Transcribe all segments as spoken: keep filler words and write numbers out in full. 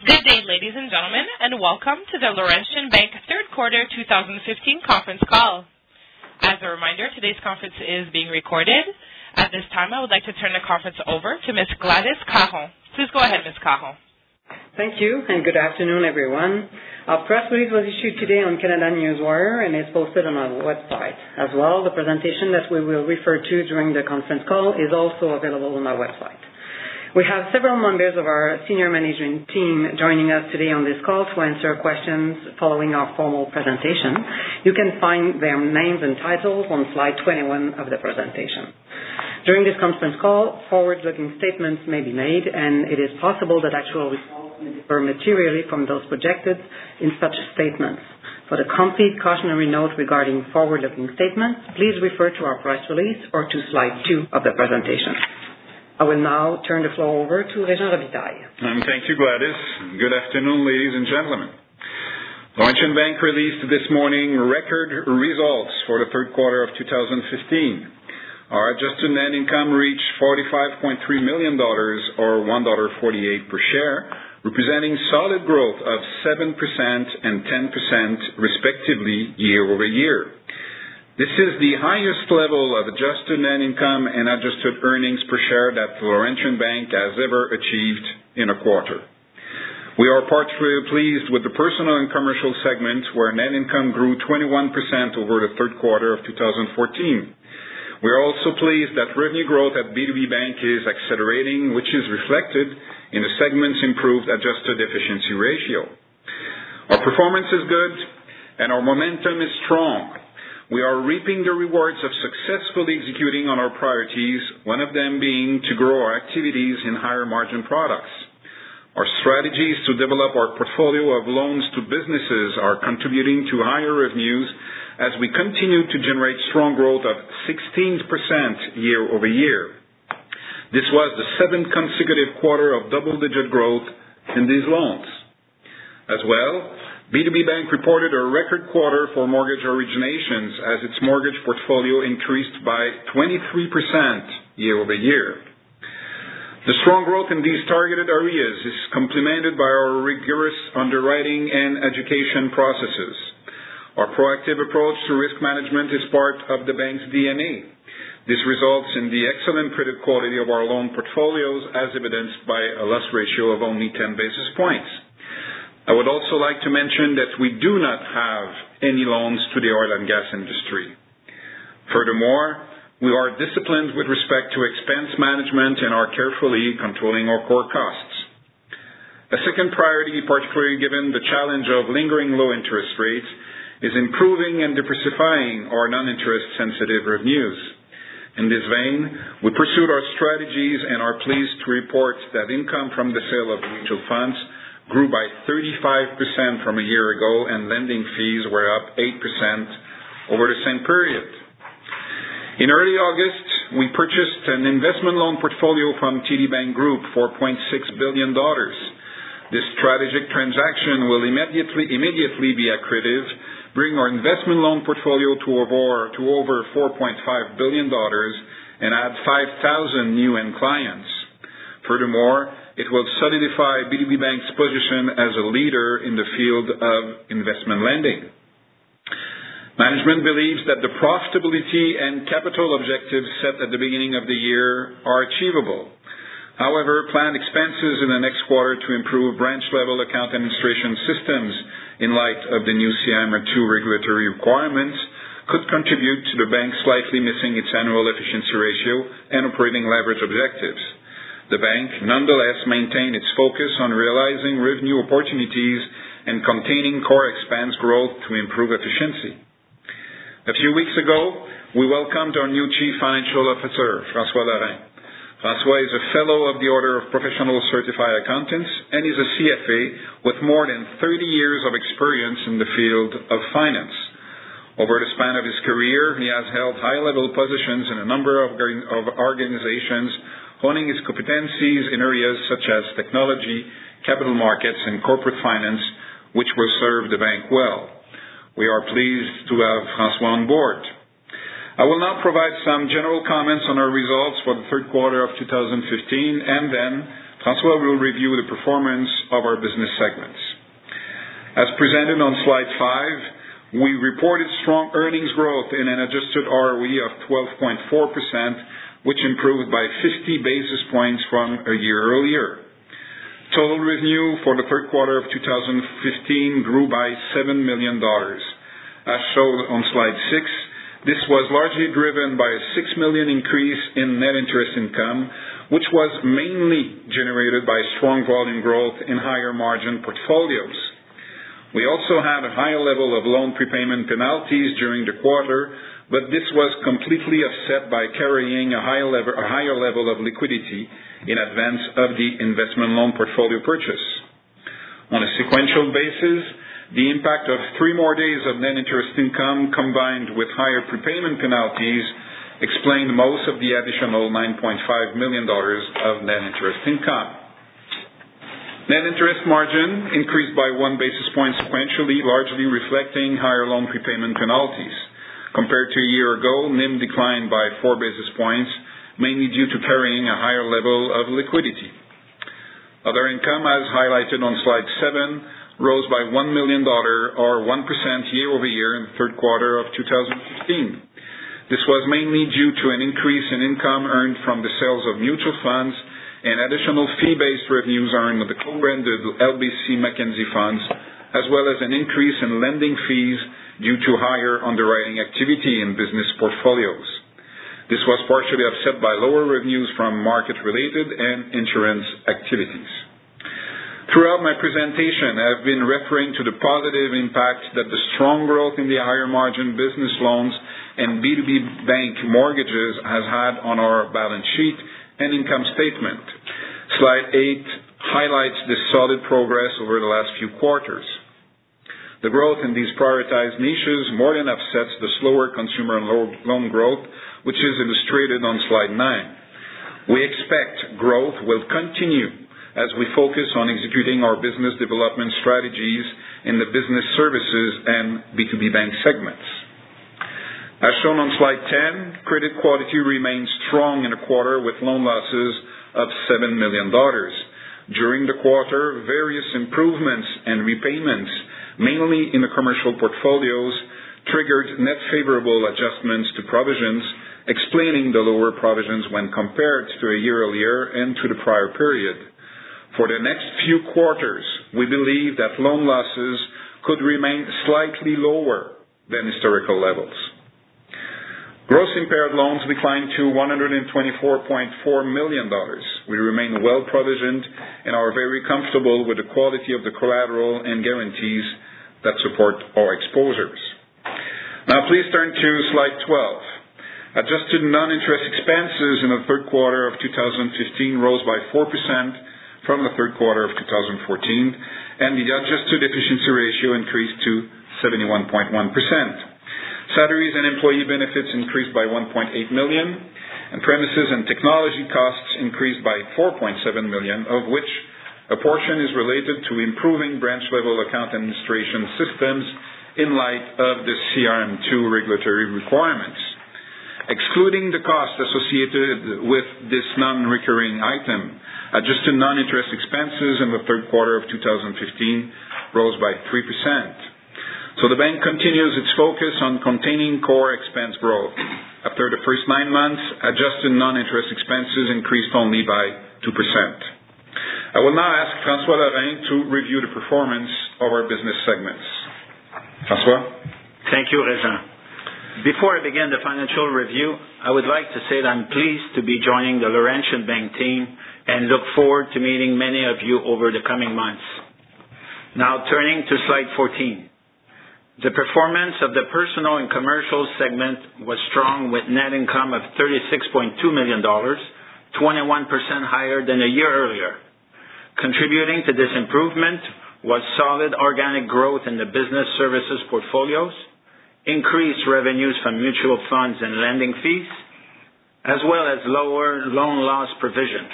Good day, ladies and gentlemen, and welcome to the Laurentian Bank third quarter twenty fifteen conference call. As a reminder, today's conference is being recorded. At this time, I would like to turn the conference over to Miz Gladys Caron. Please go ahead, Miz Caron. Thank you, and good afternoon, everyone. Our press release was issued today on Canada Newswire and is posted on our website. As well, the presentation that we will refer to during the conference call is also available on our website. We have several members of our senior management team joining us today on this call to answer questions following our formal presentation. You can find their names and titles on slide twenty-one of the presentation. During this conference call, forward-looking statements may be made, and it is possible that actual results may differ materially from those projected in such statements. For the complete cautionary note regarding forward-looking statements, please refer to our press release or to slide two of the presentation. I will now turn the floor over to Régent Robitaille. Um, thank you, Gladys. Good afternoon, ladies and gentlemen. Laurentian Bank released this morning record results for the third quarter of two thousand fifteen. Our adjusted net income reached forty-five point three million dollars, or one dollar forty-eight per share, representing solid growth of seven percent and ten percent respectively year over year. This is the highest level of adjusted net income and adjusted earnings per share that Laurentian Bank has ever achieved in a quarter. We are particularly pleased with the personal and commercial segment, where net income grew twenty-one percent over the third quarter of two thousand fourteen. We are also pleased that revenue growth at B two B Bank is accelerating, which is reflected in the segment's improved adjusted efficiency ratio. Our performance is good, and our momentum is strong. We are reaping the rewards of successfully executing on our priorities, one of them being to grow our activities in higher margin products. Our strategies to develop our portfolio of loans to businesses are contributing to higher revenues as we continue to generate strong growth of sixteen percent year over year. This was the seventh consecutive quarter of double-digit growth in these loans. As well, B two B Bank reported a record quarter for mortgage originations as its mortgage portfolio increased by twenty-three percent year over year. The strong growth in these targeted areas is complemented by our rigorous underwriting and education processes. Our proactive approach to risk management is part of the bank's D N A. This results in the excellent credit quality of our loan portfolios, as evidenced by a loss ratio of only ten basis points. I would also like to mention that we do not have any loans to the oil and gas industry. Furthermore, we are disciplined with respect to expense management and are carefully controlling our core costs. A second priority, particularly given the challenge of lingering low interest rates, is improving and diversifying our non-interest sensitive revenues. In this vein, we pursued our strategies and are pleased to report that income from the sale of mutual funds grew by thirty-five percent from a year ago, and lending fees were up eight percent over the same period. In early August, we purchased an investment loan portfolio from T D Bank Group for four point six billion dollars. This strategic transaction will immediately, immediately be accretive, bring our investment loan portfolio to over, to over four point five billion dollars, and add five thousand new end clients. Furthermore, it will solidify B two B Bank's position as a leader in the field of investment lending. Management believes that the profitability and capital objectives set at the beginning of the year are achievable. However, planned expenses in the next quarter to improve branch-level account administration systems in light of the new C I M R two regulatory requirements could contribute to the bank slightly missing its annual efficiency ratio and operating leverage objectives. The bank nonetheless maintained its focus on realizing revenue opportunities and containing core expense growth to improve efficiency. A few weeks ago, we welcomed our new Chief Financial Officer, François Lorrain. François is a Fellow of the Order of Professional Certified Accountants and is a C F A with more than thirty years of experience in the field of finance. Over the span of his career, he has held high-level positions in a number of organizations, honing his competencies in areas such as technology, capital markets, and corporate finance, which will serve the bank well. We are pleased to have François on board. I will now provide some general comments on our results for the third quarter of two thousand fifteen and then François will review the performance of our business segments. As presented on slide five, we reported strong earnings growth in an adjusted R O E of twelve point four percent, which improved by fifty basis points from a year earlier. Total revenue for the third quarter of two thousand fifteen grew by seven million dollars. As shown on slide six, this was largely driven by a six million dollars increase in net interest income, which was mainly generated by strong volume growth in higher margin portfolios. We also had a higher level of loan prepayment penalties during the quarter, but this was completely offset by carrying a higher level, a higher level of liquidity in advance of the investment loan portfolio purchase. On a sequential basis, the impact of three more days of net interest income combined with higher prepayment penalties explained most of the additional nine point five million dollars of net interest income. Net interest margin increased by one basis point sequentially, largely reflecting higher loan prepayment penalties. Compared to a year ago, N I M declined by four basis points, mainly due to carrying a higher level of liquidity. Other income, as highlighted on slide seven, rose by one million dollars or one percent year over year in the third quarter of two thousand fifteen. This was mainly due to an increase in income earned from the sales of mutual funds and additional fee-based revenues earned on the co-branded L B C Mackenzie funds, as well as an increase in lending fees due to higher underwriting activity in business portfolios. This was partially offset by lower revenues from market-related and insurance activities. Throughout my presentation, I have been referring to the positive impact that the strong growth in the higher margin business loans and B two B bank mortgages has had on our balance sheet and income statement. Slide eight highlights the solid progress over the last few quarters. The growth in these prioritized niches more than offsets the slower consumer loan growth, which is illustrated on slide nine. We expect growth will continue as we focus on executing our business development strategies in the business services and B two B bank segments. As shown on slide ten, credit quality remains strong in the quarter with loan losses of seven million dollars. During the quarter, various improvements and repayments, mainly in the commercial portfolios, triggered net favorable adjustments to provisions, explaining the lower provisions when compared to a year earlier and to the prior period. For the next few quarters, we believe that loan losses could remain slightly lower than historical levels. Gross impaired loans declined to one hundred twenty-four point four million dollars. We remain well provisioned and are very comfortable with the quality of the collateral and guarantees that support our exposures. Now please turn to slide twelve. Adjusted non-interest expenses in the third quarter of two thousand fifteen rose by four percent from the third quarter of two thousand fourteen, and the adjusted efficiency ratio increased to seventy-one point one percent. Salaries and employee benefits increased by one point eight million dollars, and premises and technology costs increased by four point seven million dollars, of which a portion is related to improving branch-level account administration systems in light of the C R M two regulatory requirements. Excluding the costs associated with this non-recurring item, adjusted non-interest expenses in the third quarter of two thousand fifteen rose by three percent. So the bank continues its focus on containing core expense growth. After the first nine months, adjusted non-interest expenses increased only by two percent. I will now ask François Laurent to review the performance of our business segments. François? Thank you, Régent. Before I begin the financial review, I would like to say that I'm pleased to be joining the Laurentian Bank team and look forward to meeting many of you over the coming months. Now turning to slide fourteen. The performance of the personal and commercial segment was strong with net income of thirty-six point two million dollars, twenty-one percent higher than a year earlier. Contributing to this improvement was solid organic growth in the business services portfolios, increased revenues from mutual funds and lending fees, as well as lower loan loss provisions.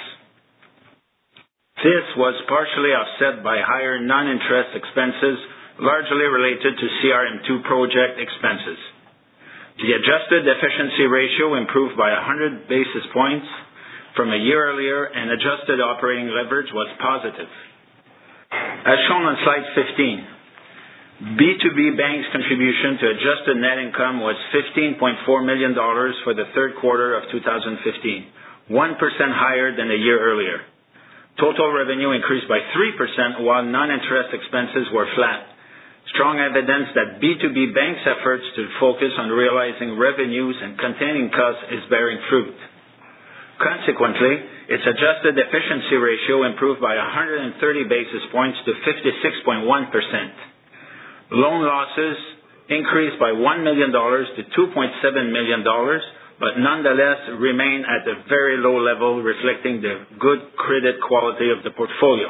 This was partially offset by higher non-interest expenses, largely related to C R M two project expenses. The adjusted efficiency ratio improved by one hundred basis points from a year earlier, and adjusted operating leverage was positive. As shown on slide fifteen, B two B Bank's contribution to adjusted net income was fifteen point four million dollars for the third quarter of two thousand fifteen, one percent higher than a year earlier. Total revenue increased by three percent while non-interest expenses were flat. Strong evidence that B two B Bank's efforts to focus on realizing revenues and containing costs is bearing fruit. Consequently, its adjusted efficiency ratio improved by one hundred thirty basis points to fifty-six point one percent. Loan losses increased by one million dollars to two point seven million dollars, but nonetheless remain at a very low level, reflecting the good credit quality of the portfolio.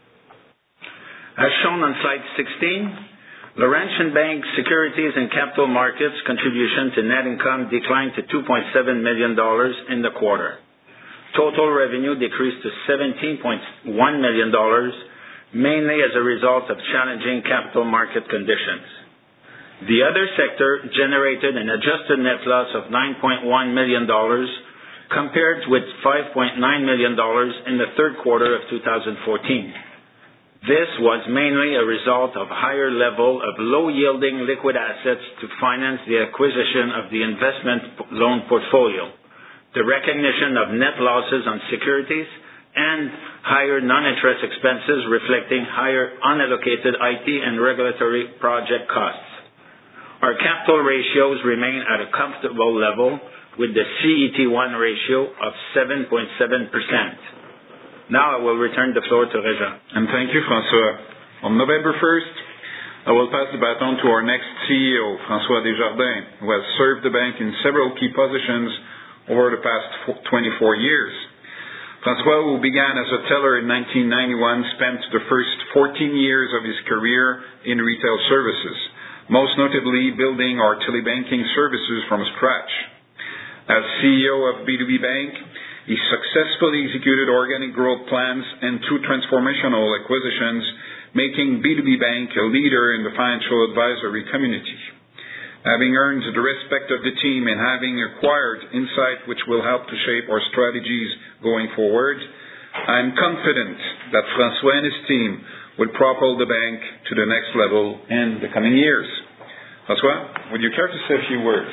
As shown on slide sixteen, Laurentian Bank Securities and Capital Markets contribution to net income declined to two point seven million dollars in the quarter. Total revenue decreased to seventeen point one million dollars, mainly as a result of challenging capital market conditions. The other sector generated an adjusted net loss of nine point one million dollars, compared with five point nine million dollars in the third quarter of two thousand fourteen. This was mainly a result of higher level of low-yielding liquid assets to finance the acquisition of the investment loan portfolio, the recognition of net losses on securities, and higher non-interest expenses reflecting higher unallocated I T and regulatory project costs. Our capital ratios remain at a comfortable level with the C E T one ratio of seven point seven percent. Now I will return the floor to Régent. And thank you, François. On November first, I will pass the baton to our next C E O, François Desjardins, who has served the bank in several key positions over the past twenty-four years. François, who began as a teller in nineteen ninety-one, spent the first fourteen years of his career in retail services, most notably building our telebanking services from scratch. As C E O of B two B Bank, he successfully executed organic growth plans and two transformational acquisitions, making B two B Bank a leader in the financial advisory community. Having earned the respect of the team and having acquired insight which will help to shape our strategies going forward, I am confident that François and his team will propel the bank to the next level in the coming years. François, would you care to say a few words?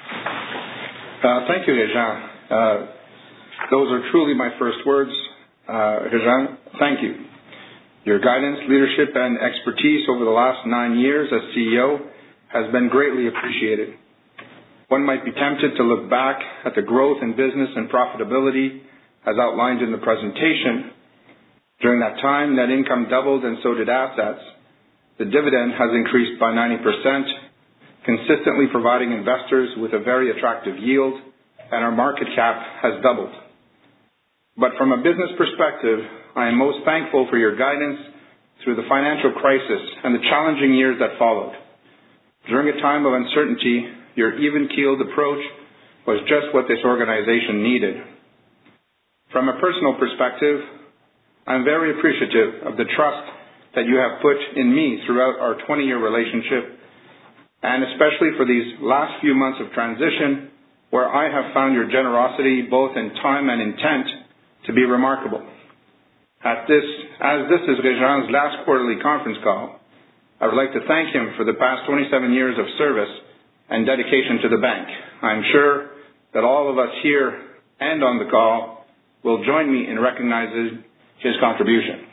Uh, thank you, Régent. Uh, those are truly my first words. Uh, Régent, thank you. Your guidance, leadership, and expertise over the last nine years as C E O has been greatly appreciated. One might be tempted to look back at the growth in business and profitability as outlined in the presentation. During that time, net income doubled and so did assets. The dividend has increased by ninety percent, consistently providing investors with a very attractive yield, and our market cap has doubled. But from a business perspective, I am most thankful for your guidance through the financial crisis and the challenging years that followed. During a time of uncertainty, your even-keeled approach was just what this organization needed. From a personal perspective, I'm very appreciative of the trust that you have put in me throughout our twenty-year relationship, and especially for these last few months of transition, where I have found your generosity both in time and intent to be remarkable. At this, as this is Régent's last quarterly conference call, I would like to thank him for the past twenty-seven years of service and dedication to the bank. I'm sure that all of us here and on the call will join me in recognizing his contribution.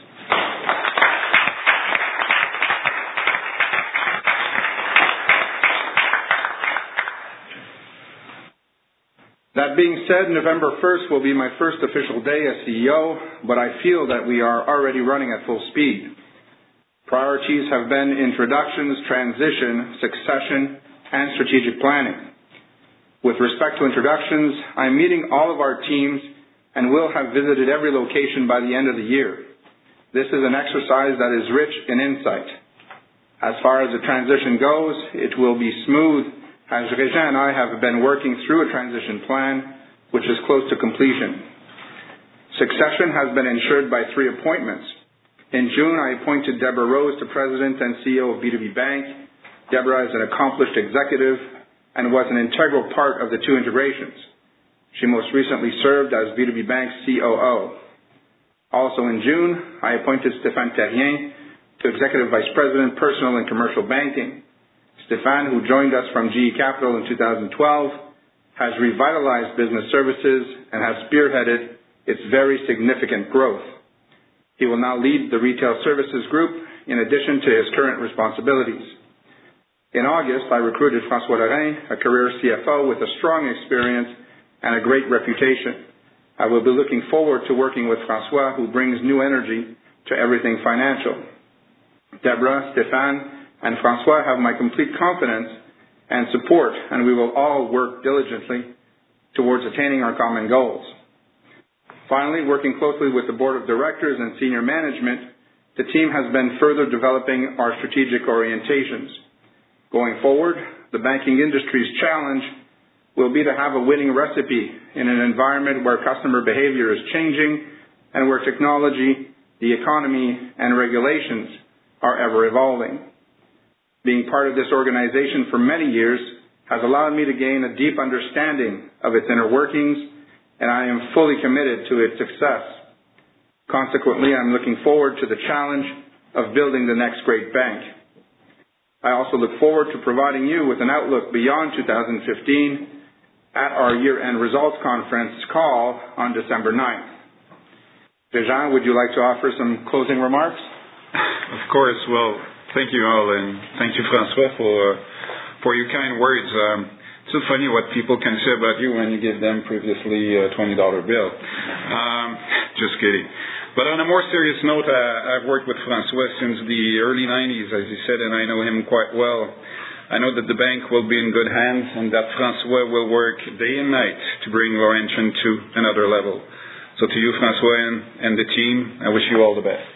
That being said, November first will be my first official day as C E O, but I feel that we are already running at full speed. Priorities have been introductions, transition, succession, and strategic planning. With respect to introductions, I'm meeting all of our teams and will have visited every location by the end of the year. This is an exercise that is rich in insight. As far as the transition goes, it will be smooth, as Régent and I have been working through a transition plan which is close to completion. Succession has been ensured by three appointments. In June, I appointed Deborah Rose to President and C E O of B two B Bank. Deborah is an accomplished executive and was an integral part of the two integrations. She most recently served as B two B Bank's C O O. Also in June, I appointed Stéphane Terrien to Executive Vice President, Personal and Commercial Banking. Stéphane, who joined us from G E Capital in two thousand twelve, has revitalized business services and has spearheaded its very significant growth. He will now lead the Retail Services Group in addition to his current responsibilities. In August, I recruited François Lorrain, a career C F O with a strong experience and a great reputation. I will be looking forward to working with François, who brings new energy to everything financial. Deborah, Stéphane, and François have my complete confidence and support, and we will all work diligently towards attaining our common goals. Finally, working closely with the Board of Directors and senior management, the team has been further developing our strategic orientations. Going forward, the banking industry's challenge will be to have a winning recipe in an environment where customer behavior is changing and where technology, the economy, and regulations are ever evolving. Being part of this organization for many years has allowed me to gain a deep understanding of its inner workings, and I am fully committed to its success. Consequently, I'm looking forward to the challenge of building the next great bank. I also look forward to providing you with an outlook beyond two thousand fifteen at our year-end results conference call on December ninth. Dejan, would you like to offer some closing remarks? Of course. Well, thank you all, and thank you, François, for uh, for your kind words. Um, it's so funny what people can say about you when you give them previously a twenty dollar bill. Um, just kidding. But on a more serious note, uh, I've worked with François since the early nineties, as you said, and I know him quite well. I know that the bank will be in good hands and that François will work day and night to bring Laurentian to another level. So to you, François, and, and the team, I wish you all the best.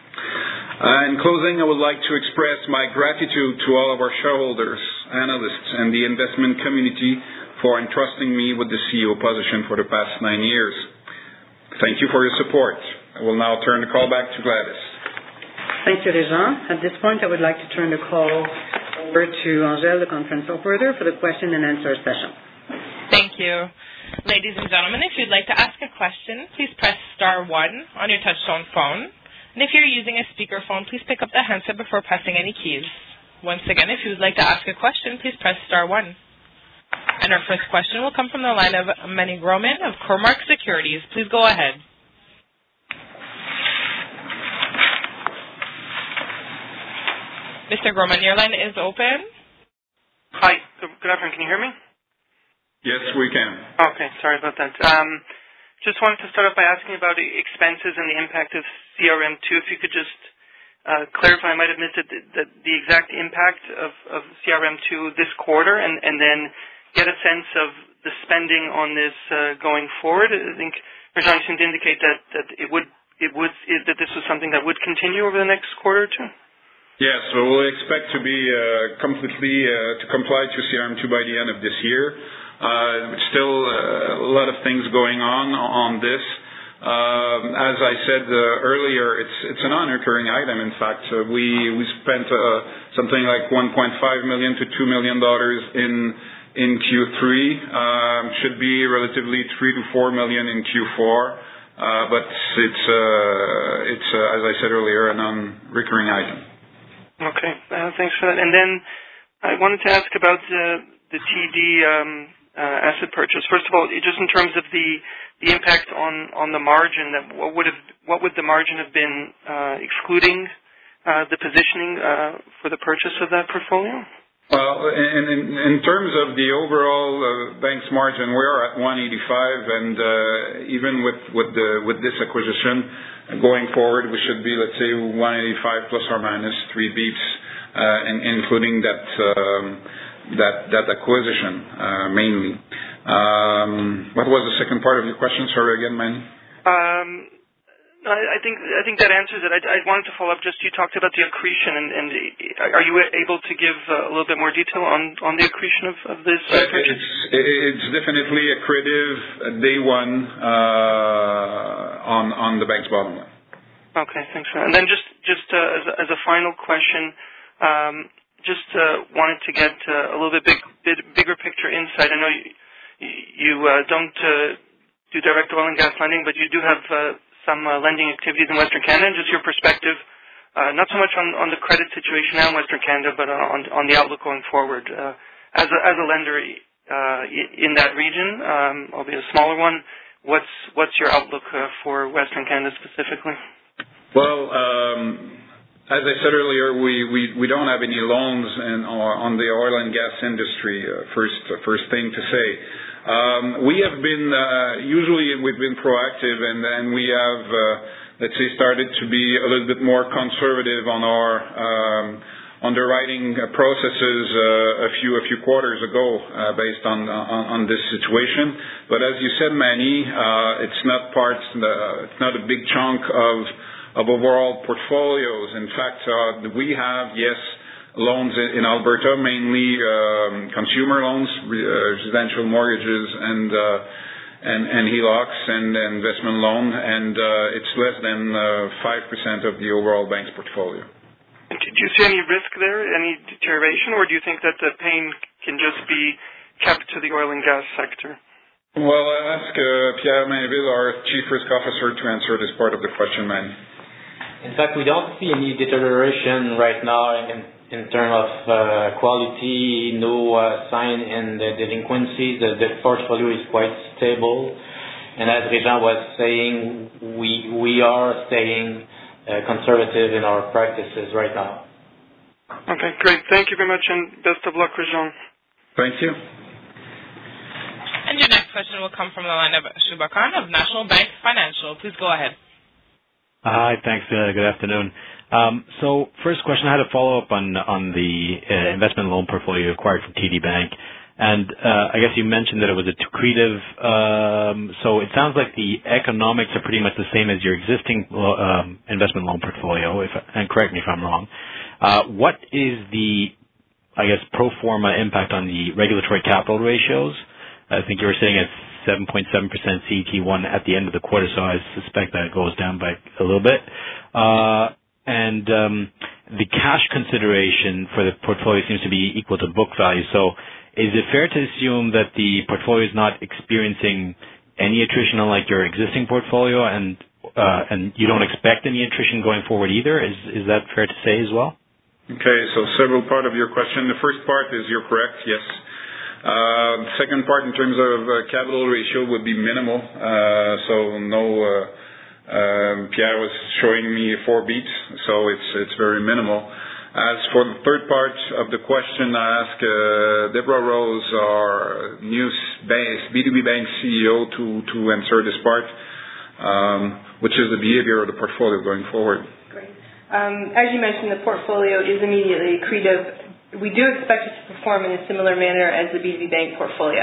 Uh, in closing, I would like to express my gratitude to all of our shareholders, analysts, and the investment community for entrusting me with the C E O position for the past nine years. Thank you for your support. I will now turn the call back to Gladys. Thank you, Dejan. At this point, I would like to turn the call over to Angèle, the conference operator, for the question and answer session. Thank you. Ladies and gentlemen, if you'd like to ask a question, please press star one on your touchtone phone. And if you're using a speakerphone, please pick up the handset before pressing any keys. Once again, if you would like to ask a question, please press star one. And our first question will come from the line of Meny Grauman of Cormark Securities. Please go ahead. Mister Grauman, your line is open. Hi. Good afternoon. Can you hear me? Yes, we can. Okay. Sorry about that. Um, just wanted to start off by asking about expenses and the impact of C R M two. If you could just uh, clarify, I might have missed it, the, the exact impact of, of C R M two this quarter, and, and then get a sense of the spending on this uh, going forward. I think Rajan seemed to indicate that, that it would it would it, that this was something that would continue over the next quarter or two. Yes, so we'll expect to be uh, completely uh, to comply to C R M two by the end of this year. Uh, still uh, a lot of things going on on this. Um, as I said uh, earlier, it's it's a non-recurring item. In fact, uh, we we spent uh, something like one point five million to two million dollars in in Q three. Um, should be relatively three to four million in Q four. Uh, but it's uh, it's uh, as I said earlier, a non-recurring item. Okay, uh, thanks for that. And then I wanted to ask about the, the T D um, uh, asset purchase. First of all, just in terms of the, the impact on, on the margin, that what would have what would the margin have been uh, excluding uh, the positioning uh, for the purchase of that portfolio? Well, in, in, in terms of the overall uh, bank's margin, we are at one eighty-five, and uh, even with with the with this acquisition. Going forward, we should be, let's say, one eighty-five plus or minus three beeps, uh, in, including that um, that that acquisition uh, mainly. Um, what was the second part of your question? Sorry again, Manny. Um, I, I think I think that answers it. I, I wanted to follow up. Just you talked about the accretion, and, and are you able to give a little bit more detail on, on the accretion of, of this uh, purchase? It's, it's definitely accretive day one uh, on on the bank's bottom line. Okay, thanks for that. And then just just uh, as, a, as a final question, um, just uh, wanted to get uh, a little bit big, bit bigger picture insight. I know you, you uh, don't uh, do direct oil and gas lending, but you do have uh, some uh, lending activities in Western Canada. And just your perspective, uh, not so much on, on the credit situation now in Western Canada, but on, on the outlook going forward. Uh, as, a, as a lender uh, in that region, um, albeit a smaller one, what's what's your outlook uh, for Western Canada specifically? Well, um, as I said earlier, we, we, we don't have any loans in, on the oil and gas industry, uh, first, uh, first thing to say. Um, we have been, uh, usually we've been proactive and, and we have, uh, let's say, started to be a little bit more conservative on our um, underwriting processes uh, a few a few quarters ago uh, based on, on on this situation. But as you said, Manny, uh, it's not part, uh, it's not a big chunk of of overall portfolios. In fact, uh, we have, yes, loans in, in Alberta, mainly um, consumer loans, re, uh, residential mortgages, and uh, and, and H E L O Cs and, and investment loan, and uh, it's less than uh, five percent of the overall bank's portfolio. Do you see any risk there, any deterioration, or do you think that the pain can just be kept to the oil and gas sector? Well, I'll ask uh, Pierre Mainville, our Chief Risk Officer, to answer this part of the question, Manny. In fact, we don't see any deterioration right now in, in terms of uh, quality, no uh, sign in the delinquencies. The, the portfolio is quite stable. And as Réjean was saying, we, we are staying uh, conservative in our practices right now. Okay, great. Thank you very much, and best of luck, Réjean. Thank you. And your next question will come from the line of Shubha Khan of National Bank Financial. Please go ahead. Hi, thanks. Uh, good afternoon. Um, so first question, I had a follow-up on on the uh, investment loan portfolio acquired from T D Bank. And uh, I guess you mentioned that it was accretive. Um, so it sounds like the economics are pretty much the same as your existing um, investment loan portfolio, if, and correct me if I'm wrong. Uh, what is the, I guess, pro forma impact on the regulatory capital ratios? I think you were saying it's seven point seven percent C E T one at the end of the quarter, so I suspect that it goes down by a little bit. Uh, and um, the cash consideration for the portfolio seems to be equal to book value. So is it fair to assume that the portfolio is not experiencing any attrition unlike your existing portfolio, and uh, and you don't expect any attrition going forward either? Is is that fair to say as well? Okay, so several part of your question. The first part is you're correct, yes. Uh, second part, in terms of uh, capital ratio, would be minimal. Uh, so no, uh, um, Pierre was showing me four beats, so it's it's very minimal. As for the third part of the question, I ask uh, Deborah Rose, our new B two B Bank C E O, to to answer this part, um, which is the behavior of the portfolio going forward. Great. Um, as you mentioned, the portfolio is immediately accretive. We do expect it to perform in a similar manner as the B two B Bank portfolio.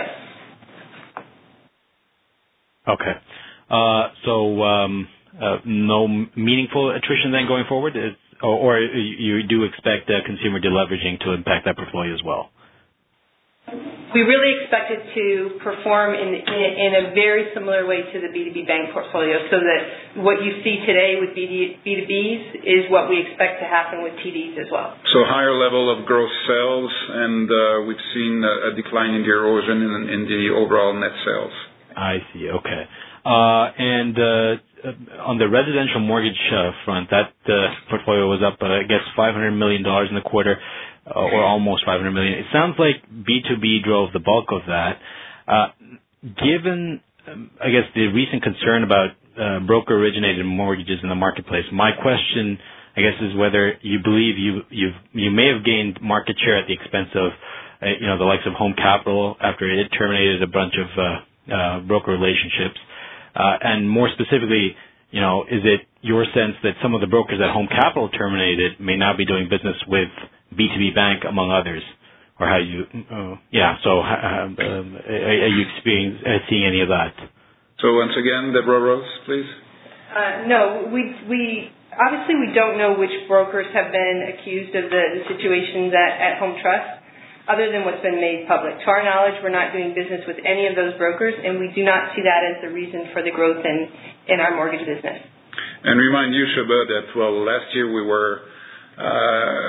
Okay. Uh, so um, uh, no meaningful attrition then going forward? Is, or, or you do expect uh, consumer deleveraging to impact that portfolio as well? We really expect it to perform in, in, in a very similar way to the B two B Bank portfolio, so that what you see today with B two Bs is what we expect to happen with T Ds as well. So higher level of gross sales, and uh, we've seen a, a decline in the erosion in, in the overall net sales. I see, okay. Uh, and uh, on the residential mortgage uh, front, that uh, portfolio was up, uh, I guess, five hundred million dollars in the quarter. Uh, or almost five hundred million dollars. It sounds like B two B drove the bulk of that. Uh, given, um, I guess, the recent concern about uh, broker-originated mortgages in the marketplace, my question, I guess, is whether you believe you you've, you may have gained market share at the expense of, uh, you know, the likes of Home Capital after it terminated a bunch of uh, uh, broker relationships, uh, and more specifically, you know, is it your sense that some of the brokers that Home Capital terminated may now be doing business with B two B Bank, among others, or how you, uh, yeah, so uh, um, are you experiencing, uh, seeing any of that? So once again, Deborah Rose, please. Uh, no, we, we, obviously we don't know which brokers have been accused of the, the situations at, at Home Trust, other than what's been made public. To our knowledge, we're not doing business with any of those brokers, and we do not see that as the reason for the growth in, in our mortgage business. And remind you, Shubha, that, well, last year we were Uh,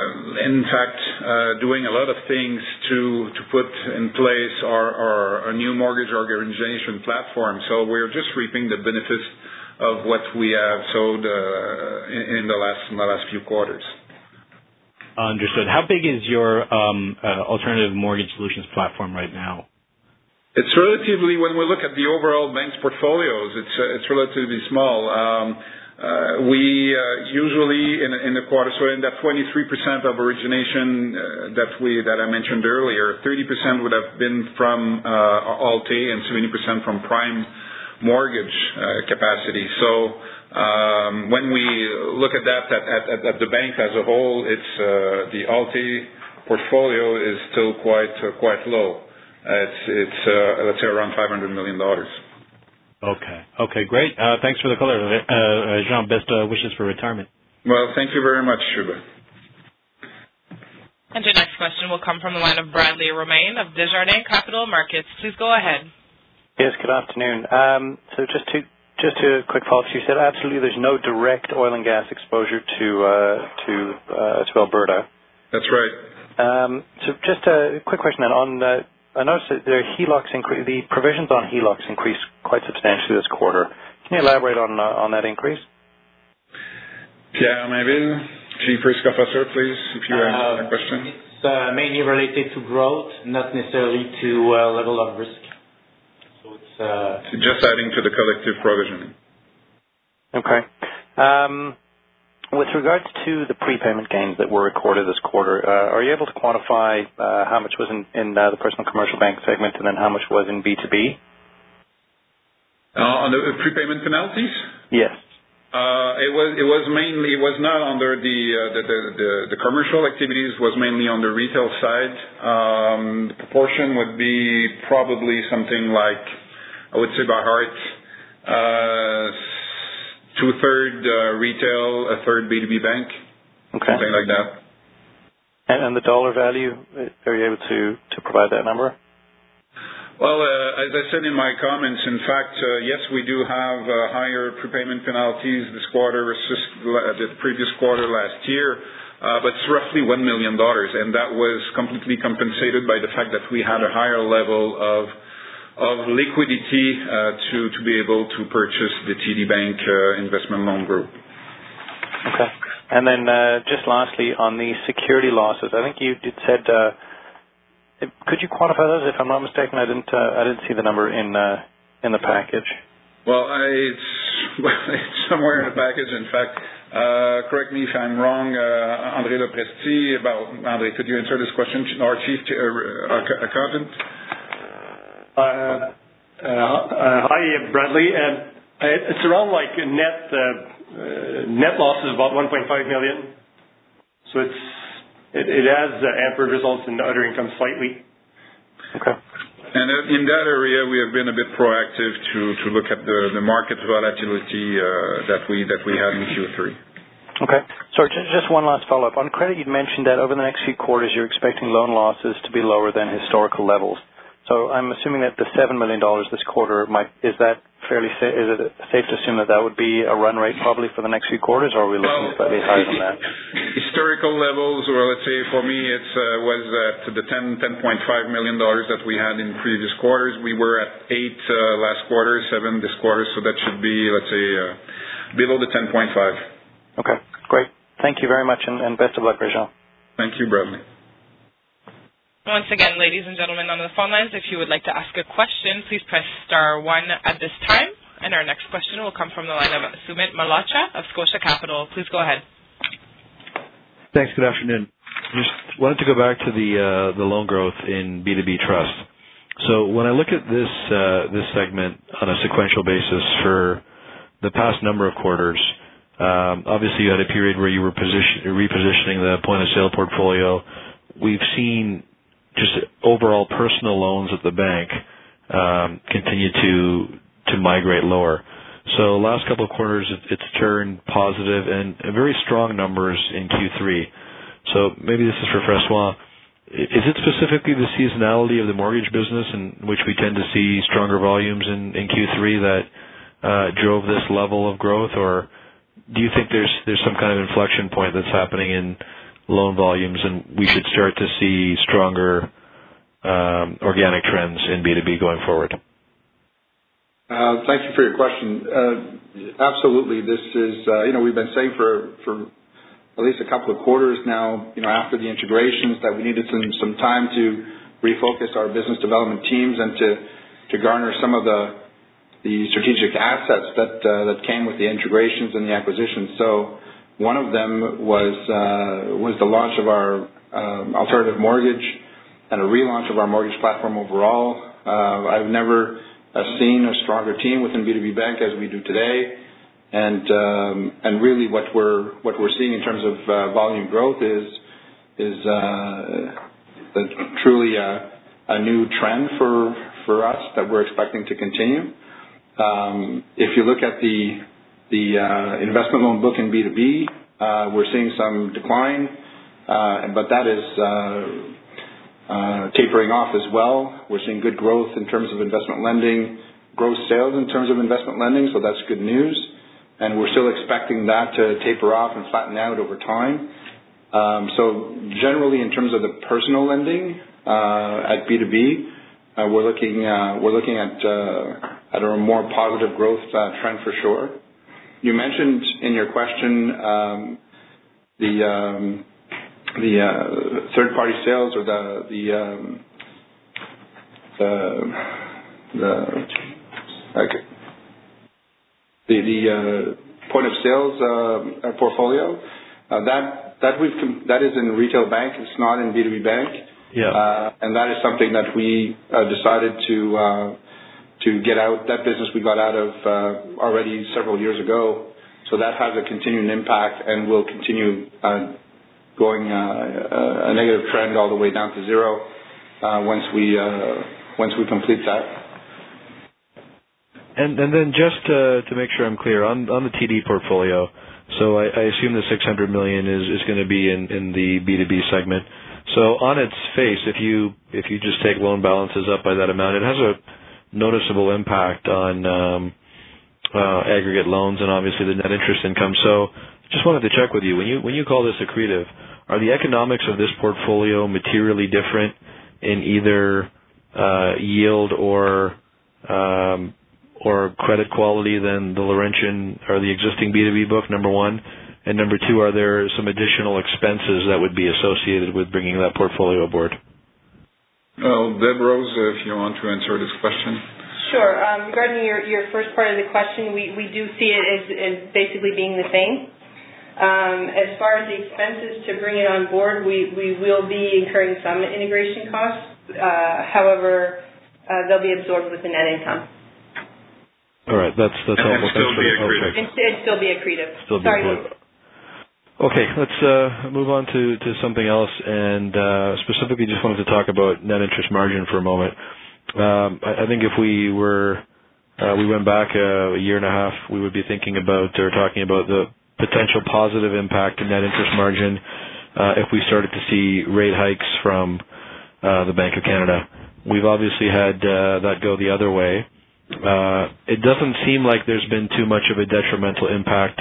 in fact, uh, doing a lot of things to to put in place our, our, our new mortgage organization platform. So we're just reaping the benefits of what we have sowed uh, in, in the last in the last few quarters. Understood. How big is your um, uh, alternative mortgage solutions platform right now? It's relatively, when we look at the overall bank's portfolios, it's uh, it's relatively small. Um, Uh, we uh, usually in, in the quarter, so in that twenty-three percent of origination uh, that we that I mentioned earlier, thirty percent would have been from uh, Alt-A and seventy percent from prime mortgage uh, capacity. So um, when we look at that at, at, at the bank as a whole, it's uh, the Alt-A portfolio is still quite uh, quite low. Uh, it's it's uh, let's say around five hundred million dollars. Okay. Okay, great. Uh, thanks for the color. Uh, Jean, best uh, wishes for retirement. Well, thank you very much, Shuba. And your next question will come from the line of Bradley Romaine of Desjardins Capital Markets. Please go ahead. Yes, good afternoon. Um, so just to just a quick follow-up, you said absolutely there's no direct oil and gas exposure to uh, to uh, to Alberta. That's right. Um, so just a quick question then on. Uh, I noticed that the H E L O C incre- the provisions on H E L O C increased quite substantially this quarter. Can you elaborate on uh, on that increase? Pierre Mainville, Chief Risk Officer, please, if you have uh, a question. It's uh, mainly related to growth, not necessarily to uh, level of risk. So it's uh, just adding to the collective provisioning. Okay. Um, With regards to the prepayment gains that were recorded this quarter, uh, are you able to quantify uh, how much was in, in uh, the personal commercial bank segment and then how much was in B two B? Uh, on the prepayment penalties? Yes. Uh, it was it was mainly it was not under the uh, the, the, the the commercial activities. It was mainly on the retail side. Um, the proportion would be probably something like, I would say by heart, uh, two-thirds uh, retail, a third B two B bank, okay. Something like that. And, and the dollar value, are you able to, to provide that number? Well, uh, as I said in my comments, in fact, uh, yes, we do have uh, higher prepayment penalties this quarter versus the previous quarter last year, uh, but it's roughly one million dollars, and that was completely compensated by the fact that we had a higher level of of liquidity uh, to, to be able to purchase the T D Bank uh, investment loan group. Okay. And then uh, just lastly, on the security losses, I think you did said, uh, could you quantify those? If I'm not mistaken, I didn't uh, I didn't see the number in uh, in the package. Well, I, it's, well, it's somewhere in the package, in fact. Uh, correct me if I'm wrong, uh, André Lepresti. About, André, could you answer this question? Our Chief uh, Accountant? Uh, uh, uh, hi, Bradley. Uh, it's around like net uh, uh, net losses about one point five million. So it's it, it has uh, hampered results in other income slightly. Okay. And in that area, we have been a bit proactive to, to look at the, the market volatility uh, that we that we had in Q three. Okay. So just one last follow-up. On credit, you'd mentioned that over the next few quarters, you're expecting loan losses to be lower than historical levels. So I'm assuming that the seven million dollars this quarter, might, is that fairly sa- is it safe to assume that that would be a run rate probably for the next few quarters, or are we looking well, slightly higher than that? Historical levels, or let's say for me, it uh, was at the ten, ten point five million dollars that we had in previous quarters. We were at eight uh, last quarter, seven this quarter, so that should be, let's say, uh, below the ten point five. Okay, great. Thank you very much, and, and best of luck, Réjean. Thank you, Bradley. Once again, ladies and gentlemen on the phone lines, if you would like to ask a question, please press star one at this time. And our next question will come from the line of Sumit Malhotra of Scotia Capital. Please go ahead. Thanks. Good afternoon. Just wanted to go back to the uh, the loan growth in B two B Trust. So when I look at this uh, this segment on a sequential basis for the past number of quarters, um, obviously you had a period where you were position, repositioning the point of sale portfolio. We've seen just overall personal loans at the bank um, continue to to migrate lower. So last couple of quarters, it, it's turned positive and very strong numbers in Q three. So maybe this is for Francois. Is it specifically the seasonality of the mortgage business in which we tend to see stronger volumes in, in Q three that uh, drove this level of growth, or do you think there's there's some kind of inflection point that's happening in loan volumes, and we should start to see stronger um, organic trends in B two B going forward? Uh, thank you for your question. Uh, absolutely. This is, uh, you know, we've been saying for, for at least a couple of quarters now, you know, after the integrations that we needed some, some time to refocus our business development teams and to, to garner some of the, the strategic assets that, uh, that came with the integrations and the acquisitions. So one of them was, uh, was the launch of our um, alternative mortgage and a relaunch of our mortgage platform overall. Uh, I've never uh, seen a stronger team within B two B Bank as we do today. And um, and really, what we're what we're seeing in terms of uh, volume growth is is uh, the, truly a, a new trend for for us that we're expecting to continue. Um, if you look at the the uh, investment loan book in B two B, uh, we're seeing some decline, uh, but that is uh, uh, tapering off as well. We're seeing good growth in terms of investment lending, gross sales in terms of investment lending, so that's good news. And we're still expecting that to taper off and flatten out over time. Um, so generally, in terms of the personal lending uh, at B two B, uh, we're looking uh, we're looking at uh, at a more positive growth uh, trend for sure. You mentioned in your question um, the um, the uh, third-party sales or the the um, the, the okay. The, the uh, point of sales uh, portfolio uh, that that we've that is in retail bank. It's not in B two B bank. Yeah. Uh, and that is something that we uh, decided to uh, to get out. That business we got out of uh, already several years ago. So that has a continuing impact and will continue uh, going uh, a negative trend all the way down to zero uh, once we uh, once we complete that. And, and then just uh, to make sure I'm clear, on, on the T D portfolio, so I, I assume the six hundred million dollars is, is going to be in, in the B two B segment. So on its face, if you if you just take loan balances up by that amount, it has a noticeable impact on um, uh, aggregate loans and obviously the net interest income. So just wanted to check with you, when you when you call this accretive, are the economics of this portfolio materially different in either uh, yield or um, or credit quality than the Laurentian or the existing B two B book, number one? And number two, are there some additional expenses that would be associated with bringing that portfolio aboard? Well, Deb Rose, if you want to answer this question. Sure. Um, regarding your, your first part of the question, we, we do see it as, as basically being the same. Um, as far as the expenses to bring it on board, we, we will be incurring some integration costs. Uh, however, uh, they'll be absorbed with the net income. All right, that's that's and helpful. Still be accretive. And it'd still be accretive. Still be Sorry. accretive. Okay, let's uh, move on to, to something else, and uh, specifically just wanted to talk about net interest margin for a moment. Um, I, I think if we were uh, we went back a, a year and a half, we would be thinking about or talking about the potential positive impact to net interest margin uh, if we started to see rate hikes from uh, the Bank of Canada. We've obviously had uh, that go the other way. Uh, it doesn't seem like there's been too much of a detrimental impact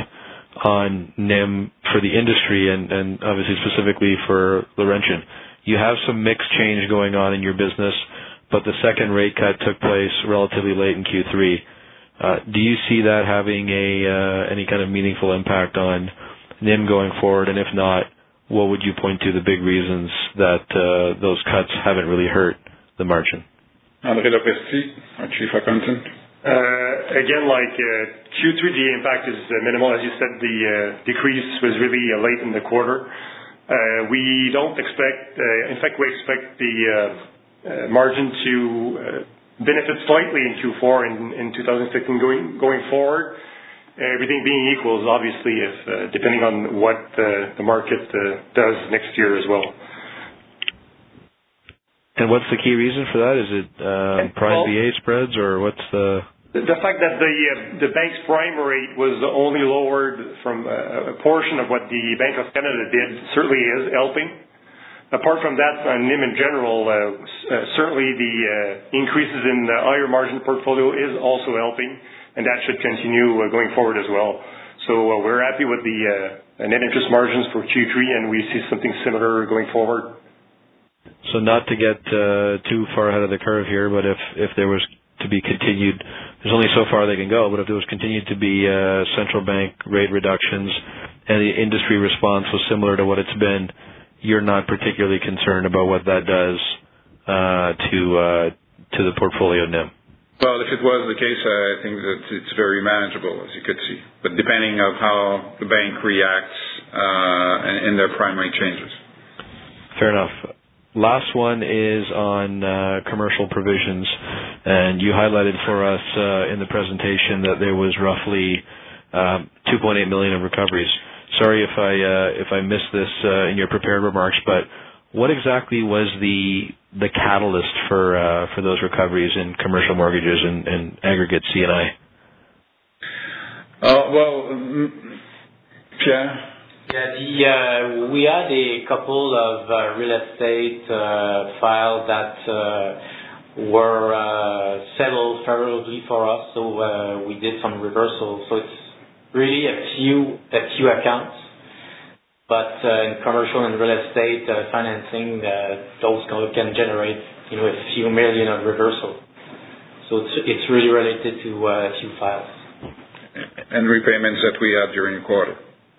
on N I M for the industry and, and obviously specifically for Laurentian. You have some mix change going on in your business, but the second rate cut took place relatively late in Q three. Uh, do you see that having a uh, any kind of meaningful impact on N I M going forward? And if not, what would you point to the big reasons that uh, those cuts haven't really hurt the margin? André Lopresti, our Chief Accountant. Uh, again, like uh, Q three, the impact is uh, minimal. As you said, the uh, decrease was really uh, late in the quarter. Uh, we don't expect, uh, in fact, we expect the uh, uh, margin to uh, benefit slightly in Q four and in two thousand fifteen going, going forward. Everything being equal, obviously, if uh, depending on what uh, the market uh, does next year as well. And what's the key reason for that? Is it um, prime well, B A spreads, or what's the... The fact that the uh, the bank's prime rate was only lowered from uh, a portion of what the Bank of Canada did certainly is helping. Apart from that, on N I M in general, uh, uh, certainly the uh, increases in the higher margin portfolio is also helping, and that should continue uh, going forward as well. So uh, we're happy with the uh, net interest margins for Q three, and we see something similar going forward. So not to get uh, too far ahead of the curve here, but if, if there was to be continued, there's only so far they can go, but if there was continued to be uh, central bank rate reductions and the industry response was similar to what it's been, you're not particularly concerned about what that does uh, to uh, to the portfolio N I M? Well, if it was the case, I think that it's very manageable, as you could see. But depending on how the bank reacts uh, in their primary changes. Fair enough. Last one is on uh, commercial provisions, and you highlighted for us uh, in the presentation that there was roughly um, two point eight million of recoveries. Sorry if I uh, if I missed this uh, in your prepared remarks, but what exactly was the the catalyst for uh, for those recoveries in commercial mortgages and, and aggregate C and I? Uh, well, um, Pierre. Yeah, the, uh, we had a couple of uh, real estate uh, files that uh, were uh, settled favorably for us, so uh, we did some reversals. So it's really a few a few accounts, but uh, in commercial and real estate uh, financing, uh, those can generate you know a few million of reversal. So it's it's really related to uh, a few files and repayments that we had during the quarter.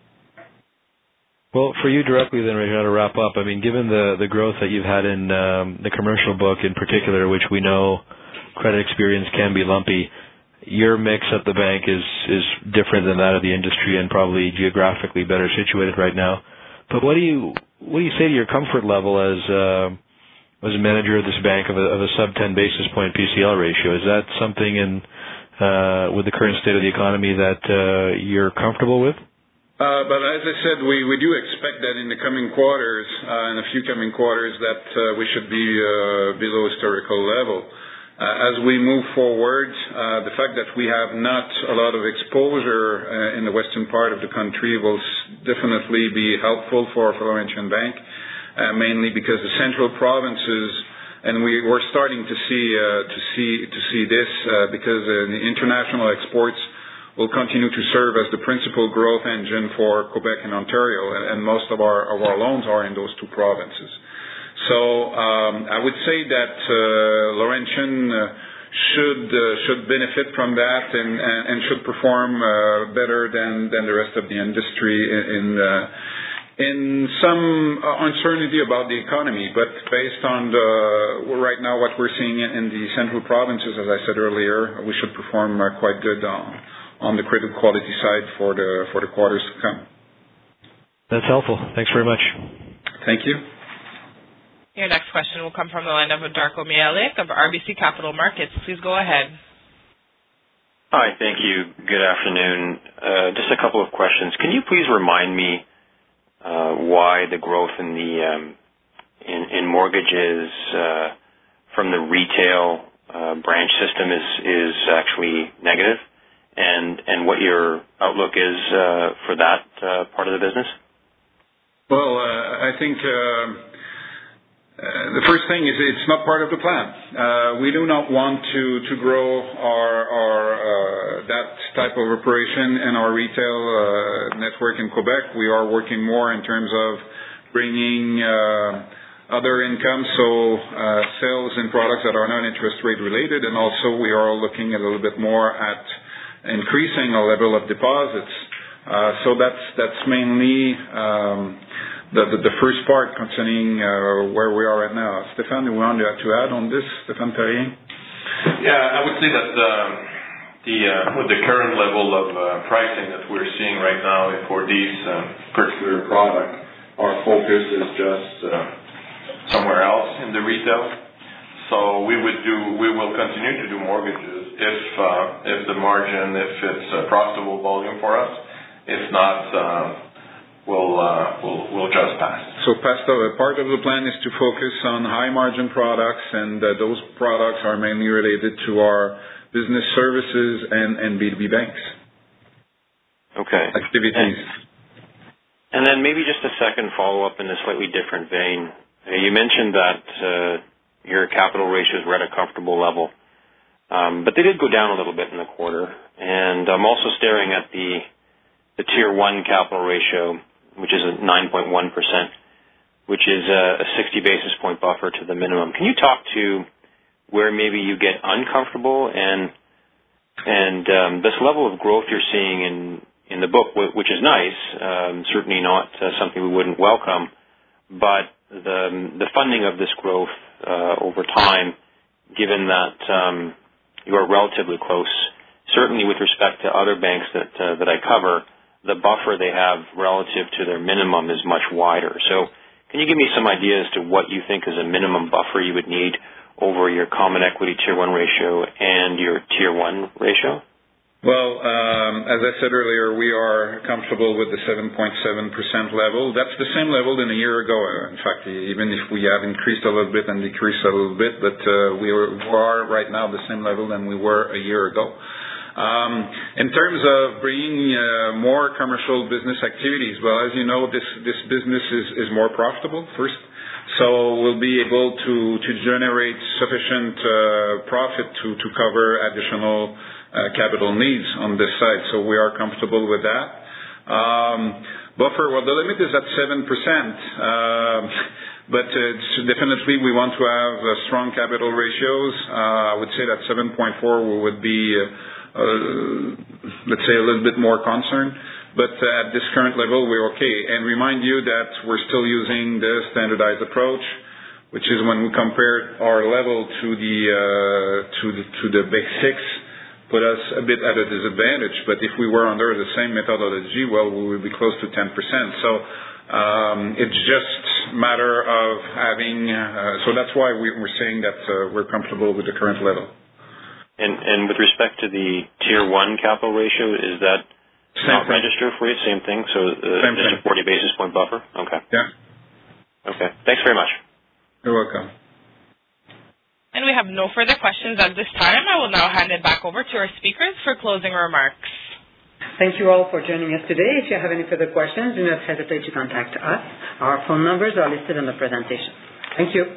Well, for you directly then, Régent, to wrap up, I mean, given the, the growth that you've had in um, the commercial book in particular, which we know credit experience can be lumpy, your mix at the bank is, is different than that of the industry and probably geographically better situated right now. But what do you what do you say to your comfort level as uh, as a manager of this bank of a, of a sub ten basis point P C L ratio? Is that something in uh, with the current state of the economy that uh, you're comfortable with? Uh, but as I said, we, we do expect that in the coming quarters, uh, in a few coming quarters, that uh, we should be uh, below historical level. Uh, as we move forward, uh, the fact that we have not a lot of exposure uh, in the western part of the country will s- definitely be helpful for, for Laurentian Bank, uh, mainly because the central provinces, and we, we're starting to see uh, to see to see this uh, because uh, the international exports will continue to serve as the principal growth engine for Quebec and Ontario, and, and most of our of our loans are in those two provinces. So um, I would say that uh, Laurentian uh, should uh, should benefit from that and, and, and should perform uh, better than, than the rest of the industry in uh, in some uncertainty about the economy. But based on the, right now what we're seeing in the central provinces, as I said earlier, we should perform uh, quite good on. on the credit quality side for the for the quarters to come. That's helpful. Thanks very much. Thank you. Your next question will come from the line of Darko Mihelic of R B C Capital Markets. Please go ahead. Hi, thank you. Good afternoon. Uh, just a couple of questions. Can you please remind me uh, why the growth in the um, in, in mortgages uh, from the retail uh, branch system is is actually negative? And and what your outlook is uh, for that uh, part of the business? Well, uh, I think uh, uh, the first thing is it's not part of the plan. Uh, we do not want to to grow our our uh, that type of operation in our retail uh, network in Quebec. We are working more in terms of bringing uh, other income, so uh, sales in products that are not interest rate related, and also we are looking a little bit more at increasing our level of deposits. Uh, so that's that's mainly um, the, the the first part concerning uh, where we are right now. Stéphane, you want to add on this, Stéphane Perrier? Yeah, I would say that um, the uh, with the current level of uh, pricing that we're seeing right now for these uh, particular products, our focus is just uh, somewhere else in the retail. So we would do, we will continue to do mortgages if uh, if the margin, if it's a profitable volume for us. If not, uh, we'll, uh, we'll we'll just pass. So past of, part of the plan is to focus on high margin products, and uh, those products are mainly related to our business services and, and B two B banks. Okay. Activities. And, and then maybe just a second follow-up in a slightly different vein. Uh, you mentioned that uh, your capital ratios were at a comfortable level. Um, but they did go down a little bit in the quarter. And I'm also staring at the the Tier one capital ratio, which is a nine point one percent, which is a, a sixty basis point buffer to the minimum. Can you talk to where maybe you get uncomfortable and and um, this level of growth you're seeing in, in the book, which is nice, um, certainly not uh, something we wouldn't welcome, but the the funding of this growth uh, over time, given that um, you are relatively close, certainly with respect to other banks that uh, that I cover, the buffer they have relative to their minimum is much wider. So can you give me some ideas to what you think is a minimum buffer you would need over your common equity Tier one ratio and your Tier one ratio? Well, um, as I said earlier, we are comfortable with the seven point seven percent level. That's the same level than a year ago. In fact, even if we have increased a little bit and decreased a little bit, but uh, we are right now the same level than we were a year ago. Um, in terms of bringing uh, more commercial business activities, well, as you know, this, this business is, is more profitable, first. So we'll be able to, to generate sufficient uh, profit to, to cover additional uh, capital needs on this side. So we are comfortable with that. Um, buffer, well, the limit is at seven percent. Um, but it's definitely we want to have uh, strong capital ratios. Uh, I would say that seven point four would be uh, Uh, let's say a little bit more concerned, but uh, at this current level we're okay. And remind you that we're still using the standardized approach, which is when we compare our level to the uh, to the to the Big Six, put us a bit at a disadvantage. But if we were under the same methodology, well, we would be close to ten percent. So um, it's just a matter of having. Uh, so that's why we, we're saying that uh, we're comfortable with the current level. And, and with respect to the Tier one capital ratio, is that Same not thing. registered for you? Same thing? So uh, Same just thing. a forty basis point buffer? Okay. Yeah. Okay. Thanks very much. You're welcome. And we have no further questions at this time. I will now hand it back over to our speakers for closing remarks. Thank you all for joining us today. If you have any further questions, do not hesitate to contact us. Our phone numbers are listed on the presentation. Thank you.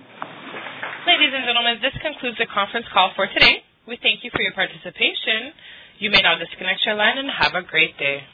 Ladies and gentlemen, this concludes the conference call for today. We thank you for your participation. You may now disconnect your line and have a great day.